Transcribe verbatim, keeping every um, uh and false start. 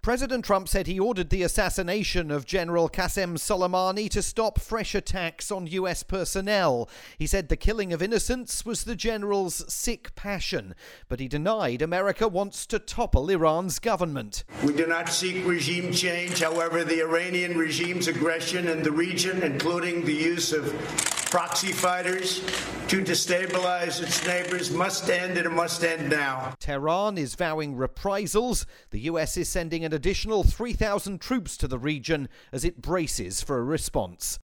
President Trump said he ordered the assassination of General Qasem Soleimani to stop fresh attacks on U S personnel. He said the killing of innocents was the general's sick passion, but he denied America wants to topple Iran's government. We do not seek regime change. However, the Iranian regime's aggression in the region, including the use of proxy fighters to destabilize its neighbors, must end, and it must end now. Tehran is vowing reprisals. The U S is sending an additional three thousand troops to the region as it braces for a response.